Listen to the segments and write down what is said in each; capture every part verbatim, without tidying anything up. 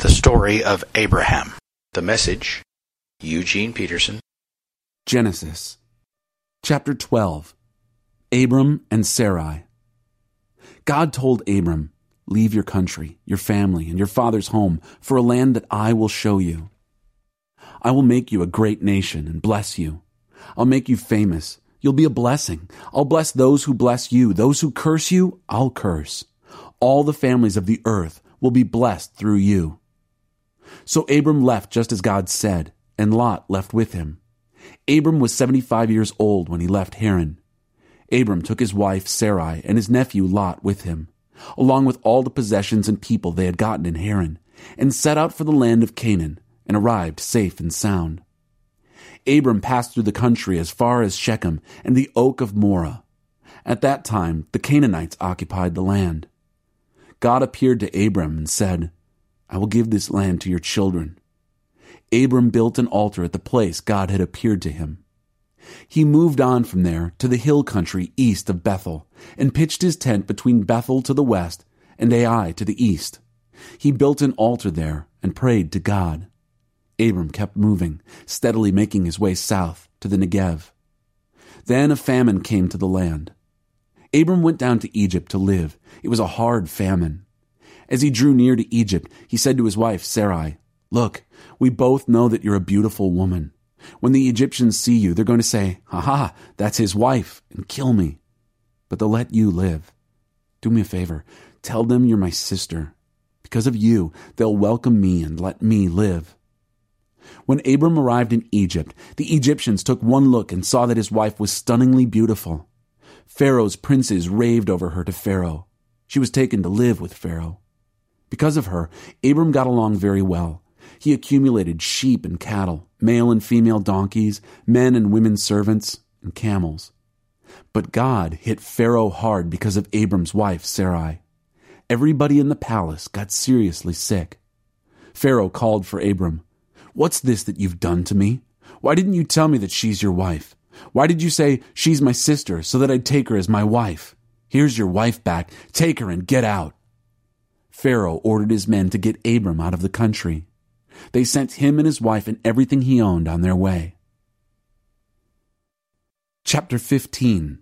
The Story of Abraham. The Message, Eugene Peterson. Genesis, chapter twelve. Abram and Sarai. God told Abram, "Leave your country, your family, and your father's home for a land that I will show you. I will make you a great nation and bless you. I'll make you famous. You'll be a blessing. I'll bless those who bless you. Those who curse you, I'll curse. All the families of the earth will be blessed through you." So Abram left just as God said, and Lot left with him. Abram was seventy-five years old when he left Haran. Abram took his wife Sarai and his nephew Lot with him, along with all the possessions and people they had gotten in Haran, and set out for the land of Canaan, and arrived safe and sound. Abram passed through the country as far as Shechem and the oak of Moreh. At that time, the Canaanites occupied the land. God appeared to Abram and said, "I will give this land to your children." Abram built an altar at the place God had appeared to him. He moved on from there to the hill country east of Bethel, and pitched his tent between Bethel to the west and Ai to the east. He built an altar there and prayed to God. Abram kept moving, steadily making his way south to the Negev. Then a famine came to the land. Abram went down to Egypt to live. It was a hard famine. As he drew near to Egypt, he said to his wife Sarai, "Look, we both know that you're a beautiful woman. When the Egyptians see you, they're going to say, 'Ha ha, that's his wife,' and kill me. But they'll let you live. Do me a favor, tell them you're my sister. Because of you, they'll welcome me and let me live." When Abram arrived in Egypt, the Egyptians took one look and saw that his wife was stunningly beautiful. Pharaoh's princes raved over her to Pharaoh. She was taken to live with Pharaoh. Because of her, Abram got along very well. He accumulated sheep and cattle, male and female donkeys, men and women servants, and camels. But God hit Pharaoh hard because of Abram's wife, Sarai. Everybody in the palace got seriously sick. Pharaoh called for Abram. "What's this that you've done to me? Why didn't you tell me that she's your wife? Why did you say she's my sister so that I'd take her as my wife? Here's your wife back. Take her and get out." Pharaoh ordered his men to get Abram out of the country. They sent him and his wife and everything he owned on their way. Chapter fifteen.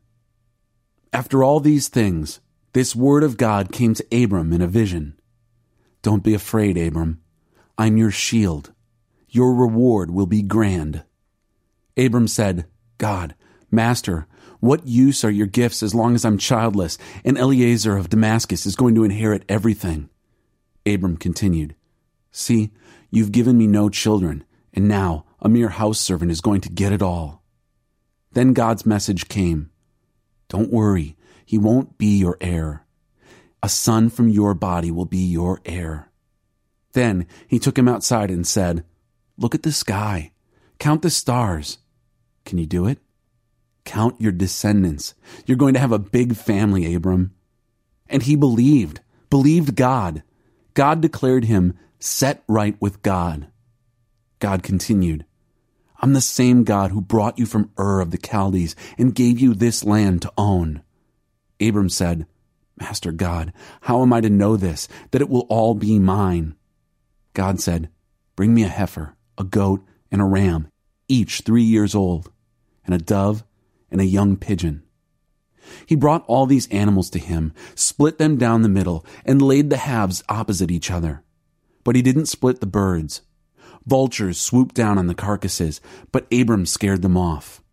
After all these things, this word of God came to Abram in a vision. "Don't be afraid, Abram. I'm your shield. Your reward will be grand." Abram said, "God, Master, what use are your gifts as long as I'm childless, and Eliezer of Damascus is going to inherit everything?" Abram continued, "See, you've given me no children, and now a mere house servant is going to get it all." Then God's message came. "Don't worry, he won't be your heir. A son from your body will be your heir." Then he took him outside and said, "Look at the sky. Count the stars. Can you do it? Count your descendants. You're going to have a big family, Abram." And he believed, believed God. God declared him set right with God. God continued, "I'm the same God who brought you from Ur of the Chaldees and gave you this land to own." Abram said, "Master God, how am I to know this, that it will all be mine?" God said, "Bring me a heifer, a goat, and a ram, each three years old, and a dove, and a young pigeon." He brought all these animals to him, split them down the middle, and laid the halves opposite each other. But he didn't split the birds. Vultures swooped down on the carcasses, but Abram scared them off.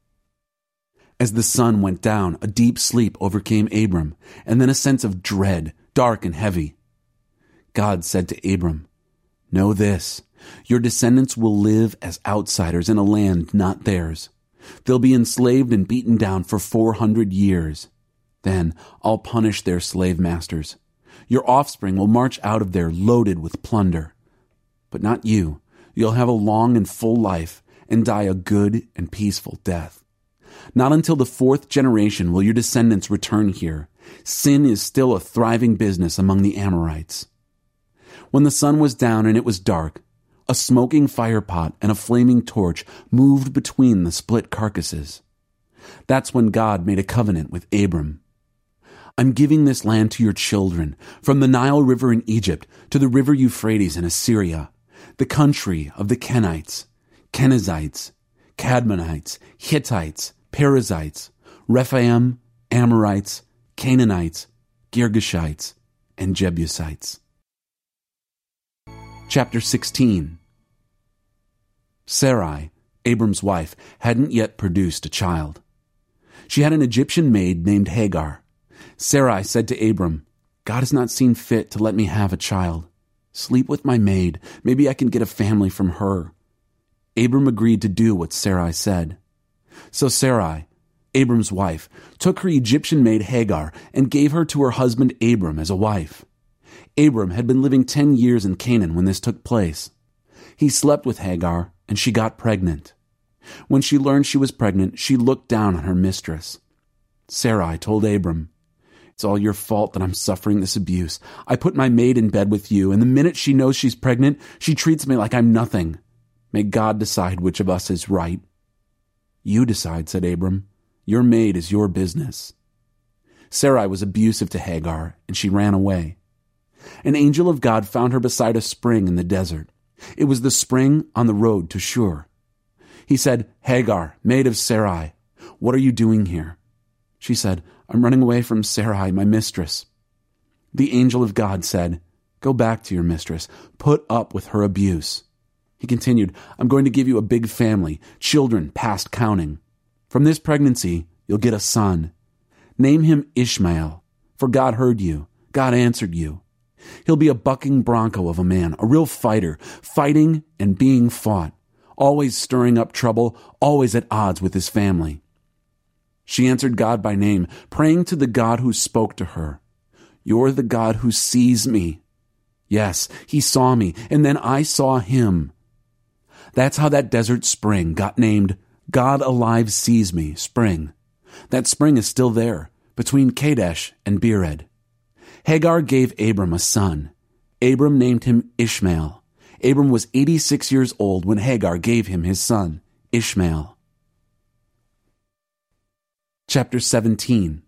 As the sun went down, a deep sleep overcame Abram, and then a sense of dread, dark and heavy. God said to Abram, "Know this, your descendants will live as outsiders in a land not theirs. They'll be enslaved and beaten down for four hundred years. Then I'll punish their slave masters. Your offspring will march out of there loaded with plunder. But not you. You'll have a long and full life and die a good and peaceful death. Not until the fourth generation will your descendants return here. Sin is still a thriving business among the Amorites." When the sun was down and it was dark, a smoking firepot and a flaming torch moved between the split carcasses. That's when God made a covenant with Abram. I'm giving this land to your children, from the Nile River in Egypt to the river Euphrates in Assyria, the country of the Kenites, Kenizzites, Cadmonites, Hittites, Perizzites, Rephaim, Amorites, Canaanites, Girgashites, and Jebusites. Chapter sixteen. Sarai, Abram's wife, hadn't yet produced a child. She had an Egyptian maid named Hagar. Sarai said to Abram, God has not seen fit to let me have a child. Sleep with my maid. Maybe I can get a family from her. Abram agreed to do what Sarai said. So Sarai, Abram's wife, took her Egyptian maid Hagar and gave her to her husband Abram as a wife. Abram had been living ten years in Canaan when this took place. He slept with Hagar, and she got pregnant. When she learned she was pregnant, she looked down on her mistress. Sarai told Abram, It's all your fault that I'm suffering this abuse. I put my maid in bed with you, and the minute she knows she's pregnant, she treats me like I'm nothing. May God decide which of us is right. You decide, said Abram. Your maid is your business. Sarai was abusive to Hagar, and she ran away. An angel of God found her beside a spring in the desert. It was the spring on the road to Shur. He said, Hagar, maid of Sarai, what are you doing here? She said, I'm running away from Sarai, my mistress. The angel of God said, Go back to your mistress. Put up with her abuse. He continued, I'm going to give you a big family, children past counting. From this pregnancy, you'll get a son. Name him Ishmael, for God heard you. God answered you. He'll be a bucking bronco of a man, a real fighter, fighting and being fought, always stirring up trouble, always at odds with his family. She answered God by name, praying to the God who spoke to her. You're the God who sees me. Yes, he saw me, and then I saw him. That's how that desert spring got named God Alive Sees Me Spring. That spring is still there, between Kadesh and Bered. Hagar gave Abram a son. Abram named him Ishmael. Abram was eighty-six years old when Hagar gave him his son, Ishmael. Chapter seventeen.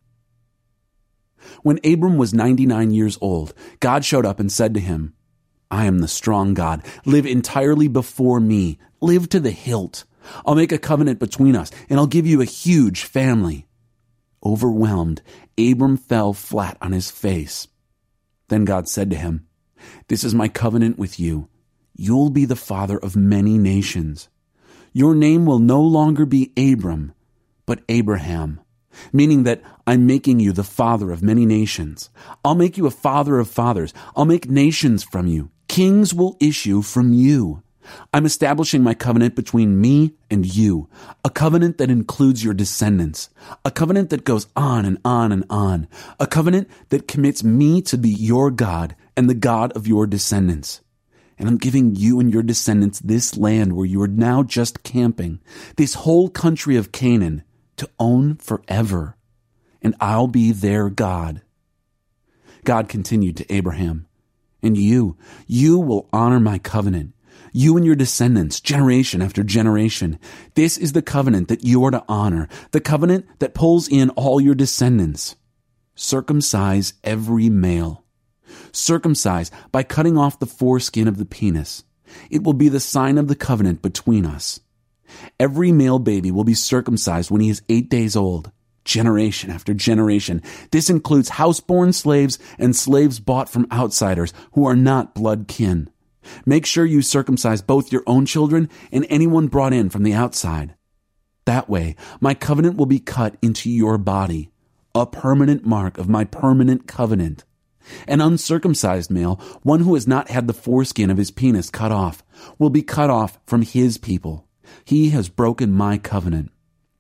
When Abram was ninety-nine years old, God showed up and said to him, I am the strong God. Live entirely before me. Live to the hilt. I'll make a covenant between us, and I'll give you a huge family. Overwhelmed, Abram fell flat on his face. Then God said to him, This is my covenant with you. You'll be the father of many nations. Your name will no longer be Abram, but Abraham, meaning that I'm making you the father of many nations. I'll make you a father of fathers. I'll make nations from you. Kings will issue from you. I'm establishing my covenant between me and you, a covenant that includes your descendants, a covenant that goes on and on and on, a covenant that commits me to be your God and the God of your descendants. And I'm giving you and your descendants this land where you are now just camping, this whole country of Canaan, to own forever, and I'll be their God. God continued to Abraham, And you, you will honor my covenant. You and your descendants, generation after generation. This is the covenant that you are to honor, the covenant that pulls in all your descendants. Circumcise every male. Circumcise by cutting off the foreskin of the penis. It will be the sign of the covenant between us. Every male baby will be circumcised when he is eight days old, generation after generation. This includes houseborn slaves and slaves bought from outsiders who are not blood kin. Make sure you circumcise both your own children and anyone brought in from the outside. That way, my covenant will be cut into your body, a permanent mark of my permanent covenant. An uncircumcised male, one who has not had the foreskin of his penis cut off, will be cut off from his people. He has broken my covenant.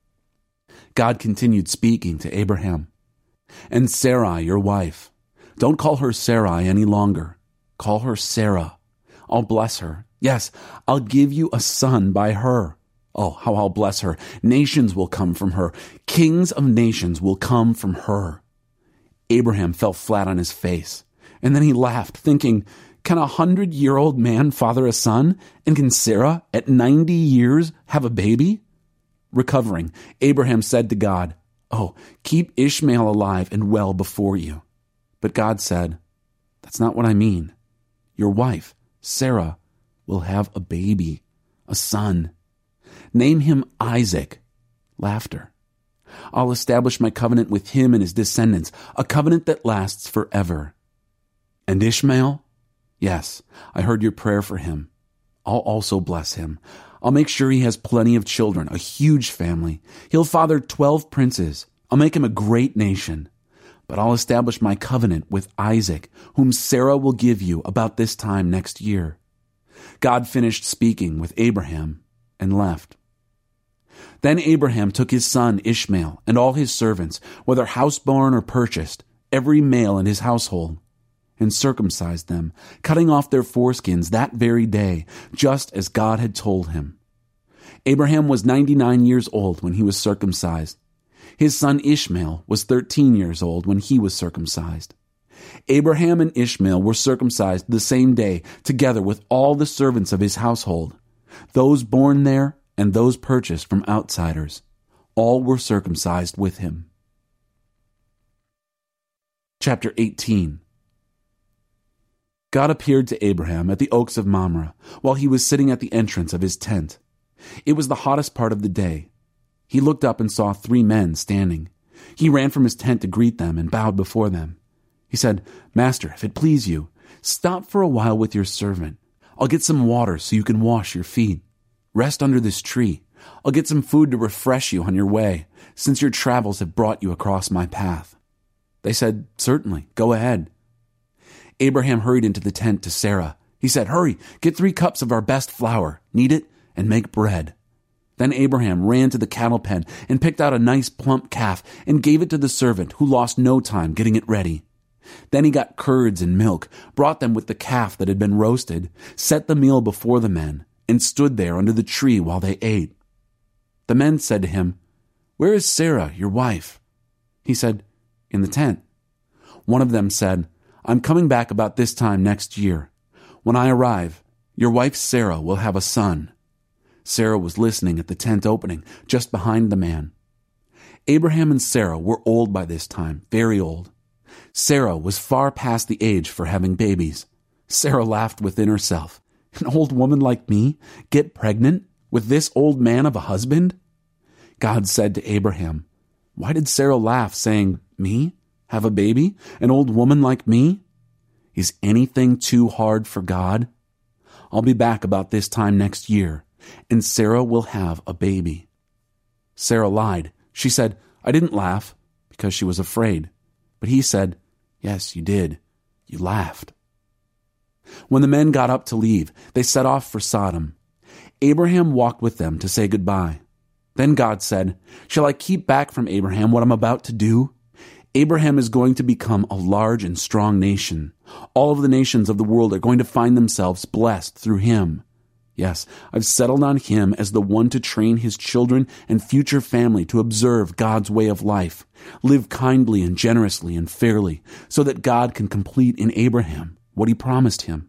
God continued speaking to Abraham. And Sarai, your wife, don't call her Sarai any longer. Call her Sarah. I'll bless her. Yes, I'll give you a son by her. Oh, how I'll bless her. Nations will come from her. Kings of nations will come from her. Abraham fell flat on his face, and then he laughed, thinking, Can a hundred-year-old man father a son? And can Sarah, at ninety years, have a baby? Recovering, Abraham said to God, "Oh, keep Ishmael alive and well before you." But God said, "That's not what I mean. Your wife, Sarah, will have a baby, a son. Name him Isaac." Laughter. "I'll establish my covenant with him and his descendants, a covenant that lasts forever." "And Ishmael? Yes, I heard your prayer for him. I'll also bless him. I'll make sure he has plenty of children, a huge family. He'll father twelve princes. I'll make him a great nation. But I'll establish my covenant with Isaac, whom Sarah will give you about this time next year." God finished speaking with Abraham and left. Then Abraham took his son Ishmael and all his servants, whether houseborn or purchased, every male in his household, and circumcised them, cutting off their foreskins that very day, just as God had told him. Abraham was ninety-nine years old when he was circumcised. His son Ishmael was thirteen years old when he was circumcised. Abraham and Ishmael were circumcised the same day, together with all the servants of his household, those born there and those purchased from outsiders. All were circumcised with him. Chapter eighteen. God appeared to Abraham at the oaks of Mamre while he was sitting at the entrance of his tent. It was the hottest part of the day. He looked up and saw three men standing. He ran from his tent to greet them and bowed before them. He said, "Master, if it please you, stop for a while with your servant. I'll get some water so you can wash your feet. Rest under this tree. I'll get some food to refresh you on your way, since your travels have brought you across my path." They said, "Certainly, go ahead." Abraham hurried into the tent to Sarah. He said, "Hurry, get three cups of our best flour, knead it, and make bread." Then Abraham ran to the cattle pen and picked out a nice plump calf and gave it to the servant, who lost no time getting it ready. Then he got curds and milk, brought them with the calf that had been roasted, set the meal before the men, and stood there under the tree while they ate. The men said to him, "Where is Sarah, your wife?" He said, "In the tent." One of them said, "I'm coming back about this time next year. When I arrive, your wife Sarah will have a son." Sarah was listening at the tent opening, just behind the man. Abraham and Sarah were old by this time, very old. Sarah was far past the age for having babies. Sarah laughed within herself. "An old woman like me get pregnant with this old man of a husband?" God said to Abraham, "Why did Sarah laugh, saying, 'Me? Have a baby? An old woman like me?' Is anything too hard for God? I'll be back about this time next year, and Sarah will have a baby." Sarah lied. She said, "I didn't laugh," because she was afraid. But he said, "Yes, you did. You laughed." When the men got up to leave, they set off for Sodom. Abraham walked with them to say goodbye. Then God said, "Shall I keep back from Abraham what I'm about to do? Abraham is going to become a large and strong nation. All of the nations of the world are going to find themselves blessed through him. Yes, I've settled on him as the one to train his children and future family to observe God's way of life, live kindly and generously and fairly, so that God can complete in Abraham what he promised him."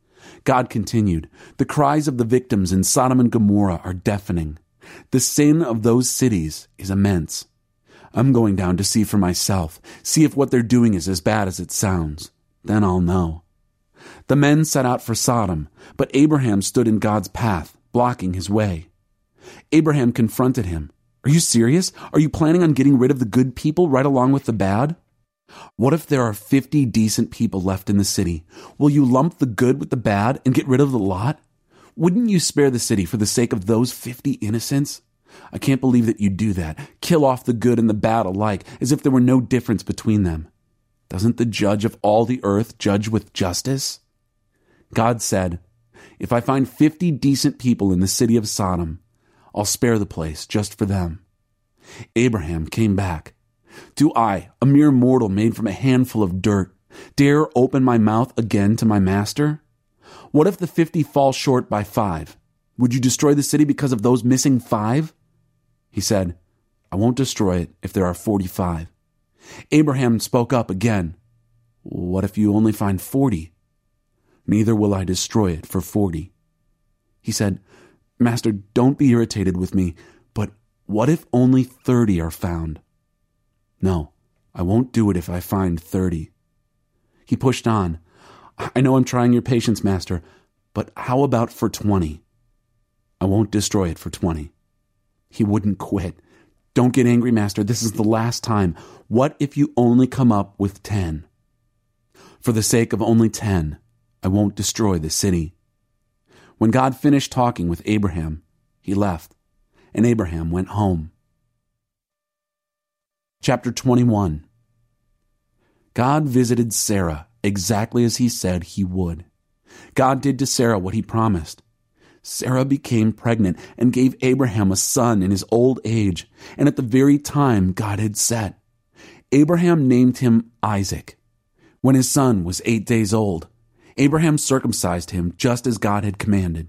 God continued, "The cries of the victims in Sodom and Gomorrah are deafening. The sin of those cities is immense. I'm going down to see for myself, see if what they're doing is as bad as it sounds. Then I'll know." The men set out for Sodom, but Abraham stood in God's path, blocking his way. Abraham confronted him. "Are you serious? Are you planning on getting rid of the good people right along with the bad? What if there are fifty decent people left in the city? Will you lump the good with the bad and get rid of the lot? Wouldn't you spare the city for the sake of those fifty innocents? I can't believe that you'd do that, kill off the good and the bad alike, as if there were no difference between them. Doesn't the judge of all the earth judge with justice?" God said, "If I find fifty decent people in the city of Sodom, I'll spare the place just for them." Abraham came back. "Do I, a mere mortal made from a handful of dirt, dare open my mouth again to my master? What if the fifty fall short by five? Would you destroy the city because of those missing five?" He said, "I won't destroy it if there are forty-five." Abraham spoke up again. "What if you only find forty? Neither will I destroy it for forty." He said, "Master, don't be irritated with me, but what if only thirty are found?" No, I won't do it if I find thirty. He pushed on. I know I'm trying your patience, Master, but how about for twenty? I won't destroy it for twenty. He wouldn't quit. Don't get angry, Master. This is the last time. What if you only come up with ten? For the sake of only ten, I won't destroy the city. When God finished talking with Abraham, he left, and Abraham went home. Chapter twenty-one. God visited Sarah exactly as he said he would. God did to Sarah what he promised. Sarah became pregnant and gave Abraham a son in his old age, and at the very time God had set. Abraham named him Isaac. When his son was eight days old, Abraham circumcised him just as God had commanded.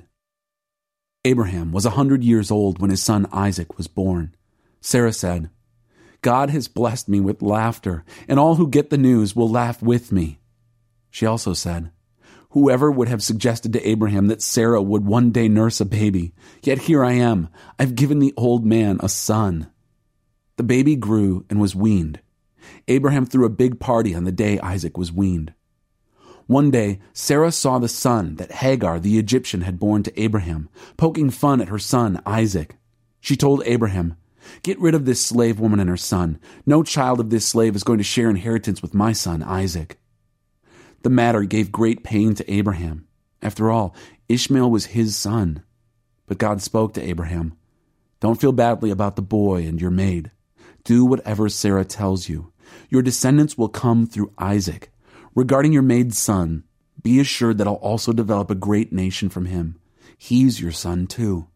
Abraham was a hundred years old when his son Isaac was born. Sarah said, God has blessed me with laughter, and all who get the news will laugh with me. She also said, whoever would have suggested to Abraham that Sarah would one day nurse a baby, yet here I am, I've given the old man a son. The baby grew and was weaned. Abraham threw a big party on the day Isaac was weaned. One day, Sarah saw the son that Hagar the Egyptian had borne to Abraham, poking fun at her son Isaac. She told Abraham, get rid of this slave woman and her son. No child of this slave is going to share inheritance with my son Isaac. The matter gave great pain to Abraham. After all, Ishmael was his son. But God spoke to Abraham, don't feel badly about the boy and your maid. Do whatever Sarah tells you. Your descendants will come through Isaac. Regarding your maid's son, be assured that I'll also develop a great nation from him. He's your son too.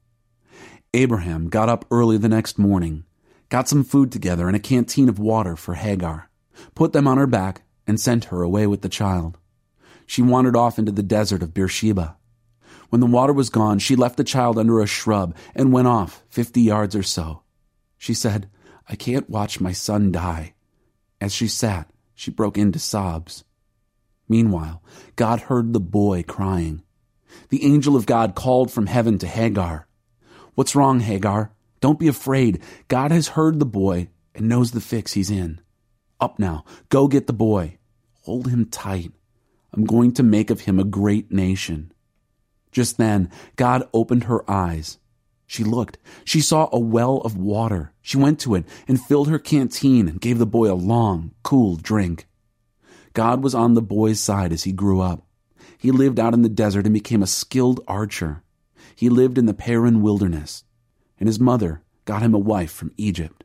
Abraham got up early the next morning, got some food together and a canteen of water for Hagar, put them on her back, and sent her away with the child. She wandered off into the desert of Beersheba. When the water was gone, she left the child under a shrub and went off fifty yards or so. She said, I can't watch my son die. As she sat, she broke into sobs. Meanwhile, God heard the boy crying. The angel of God called from heaven to Hagar. What's wrong, Hagar? Don't be afraid. God has heard the boy and knows the fix he's in. Up now, go get the boy. Hold him tight. I'm going to make of him a great nation. Just then, God opened her eyes. She looked. She saw a well of water. She went to it and filled her canteen and gave the boy a long, cool drink. God was on the boy's side as he grew up. He lived out in the desert and became a skilled archer. He lived in the Paran wilderness, and his mother got him a wife from Egypt.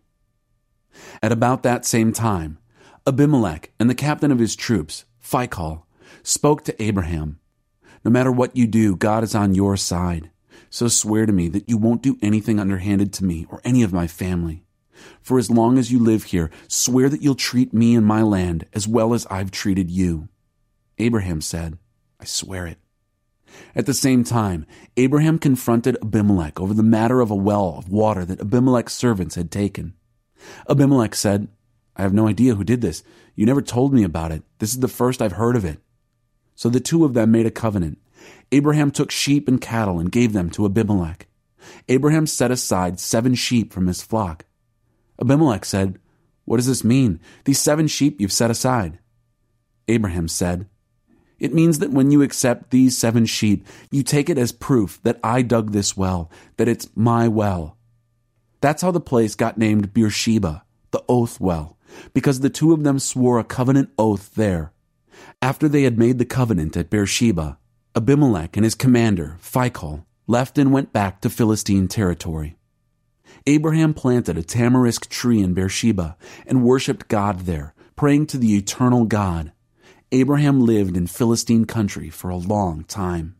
At about that same time, Abimelech and the captain of his troops, Phicol, spoke to Abraham, no matter what you do, God is on your side. So swear to me that you won't do anything underhanded to me or any of my family. For as long as you live here, swear that you'll treat me and my land as well as I've treated you. Abraham said, I swear it. At the same time, Abraham confronted Abimelech over the matter of a well of water that Abimelech's servants had taken. Abimelech said, I have no idea who did this. You never told me about it. This is the first I've heard of it. So the two of them made a covenant. Abraham took sheep and cattle and gave them to Abimelech. Abraham set aside seven sheep from his flock. Abimelech said, What does this mean, these seven sheep you've set aside? Abraham said, It means that when you accept these seven sheep, you take it as proof that I dug this well, that it's my well. That's how the place got named Beersheba, the oath well, because the two of them swore a covenant oath there. After they had made the covenant at Beersheba, Abimelech and his commander, Phicol, left and went back to Philistine territory. Abraham planted a tamarisk tree in Beersheba and worshipped God there, praying to the eternal God. Abraham lived in Philistine country for a long time.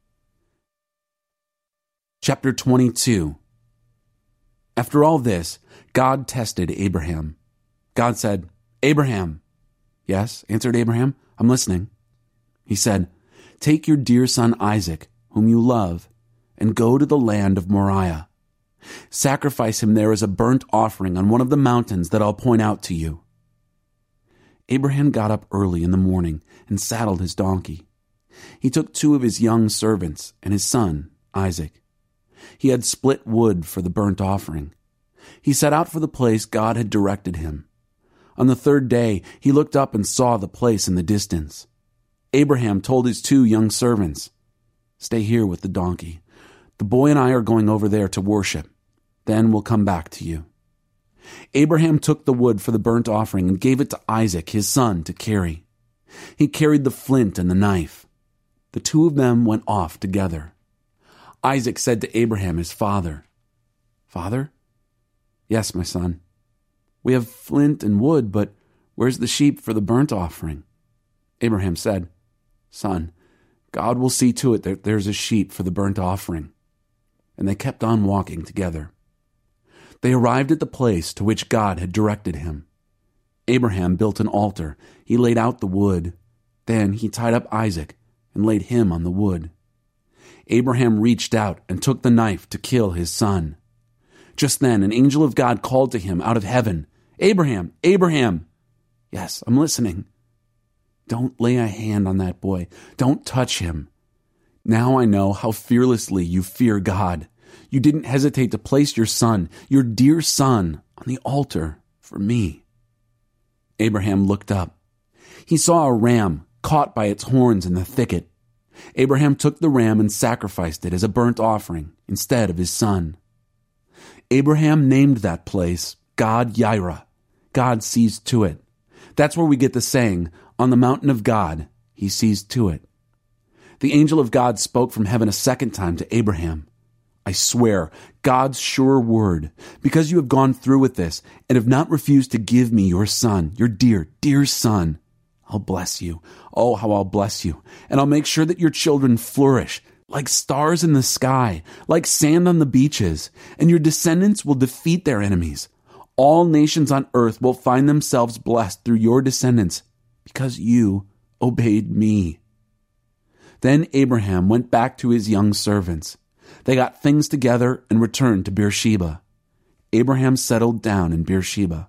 Chapter twenty-two. After all this, God tested Abraham. God said, Abraham. Yes, answered Abraham, I'm listening. He said, Take your dear son Isaac, whom you love, and go to the land of Moriah. Sacrifice him there as a burnt offering on one of the mountains that I'll point out to you. Abraham got up early in the morning and saddled his donkey. He took two of his young servants and his son, Isaac. He had split wood for the burnt offering. He set out for the place God had directed him. On the third day, he looked up and saw the place in the distance. Abraham told his two young servants, "Stay here with the donkey. The boy and I are going over there to worship. Then we'll come back to you." Abraham took the wood for the burnt offering and gave it to Isaac, his son, to carry. He carried the flint and the knife. The two of them went off together. Isaac said to Abraham, his father, "Father?" "Yes, my son." "We have flint and wood, but where's the sheep for the burnt offering?" Abraham said, "Son, God will see to it that there's a sheep for the burnt offering." And they kept on walking together. They arrived at the place to which God had directed him. Abraham built an altar. He laid out the wood. Then he tied up Isaac and laid him on the wood. Abraham reached out and took the knife to kill his son. Just then an angel of God called to him out of heaven, "Abraham, Abraham!" "Yes, I'm listening." "Don't lay a hand on that boy. Don't touch him. Now I know how fearlessly you fear God. You didn't hesitate to place your son, your dear son, on the altar for me." Abraham looked up. He saw a ram caught by its horns in the thicket. Abraham took the ram and sacrificed it as a burnt offering instead of his son. Abraham named that place God-Yireh. God sees to it. That's where we get the saying, "On the mountain of God, he sees to it." The angel of God spoke from heaven a second time to Abraham. "I swear, God's sure word, because you have gone through with this and have not refused to give me your son, your dear, dear son, I'll bless you. Oh, how I'll bless you. And I'll make sure that your children flourish like stars in the sky, like sand on the beaches, and your descendants will defeat their enemies. All nations on earth will find themselves blessed through your descendants because you obeyed me." Then Abraham went back to his young servants. They got things together and returned to Beersheba. Abraham settled down in Beersheba.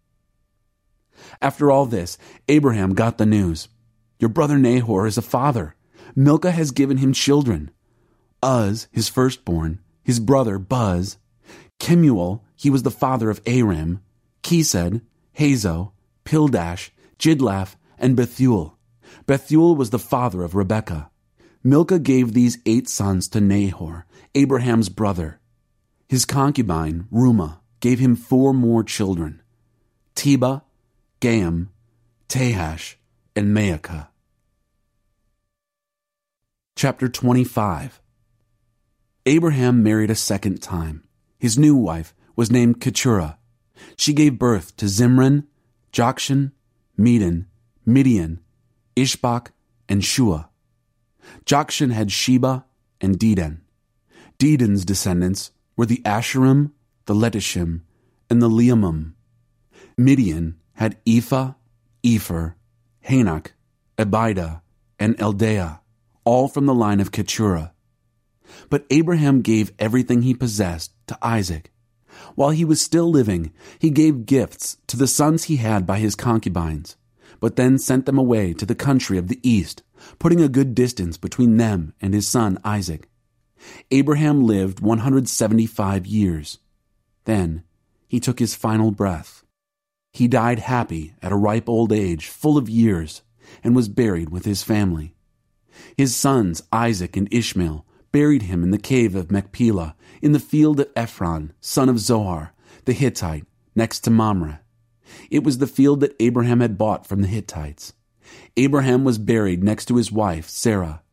After all this, Abraham got the news. "Your brother Nahor is a father. Milcah has given him children. Uz, his firstborn, his brother Buz. Kemuel, he was the father of Aram. Kesed, Hazo, Pildash, Jidlaph, and Bethuel. Bethuel was the father of Rebekah. Milcah gave these eight sons to Nahor, Abraham's brother. His concubine, Rumah, gave him four more children, Tebah, Gaham, Tahash, and Maacah. Chapter twenty-five. Abraham married a second time. His new wife was named Keturah. She gave birth to Zimran, Jokshan, Medan, Midian, Ishbak, and Shua. Jokshan had Sheba and Dedan. Dedan's descendants were the Asherim, the Letishim, and the Leumim. Midian had Ephah, Epher, Hanok, Abida, and Eldaah, all from the line of Keturah. But Abraham gave everything he possessed to Isaac. While he was still living, he gave gifts to the sons he had by his concubines, but then sent them away to the country of the east, putting a good distance between them and his son Isaac. Abraham lived one hundred seventy-five years. Then he took his final breath. He died happy at a ripe old age, full of years, and was buried with his family. His sons Isaac and Ishmael buried him in the cave of Machpelah, in the field of Ephron, son of Zohar, the Hittite, next to Mamre. It was the field that Abraham had bought from the Hittites. Abraham was buried next to his wife, Sarah,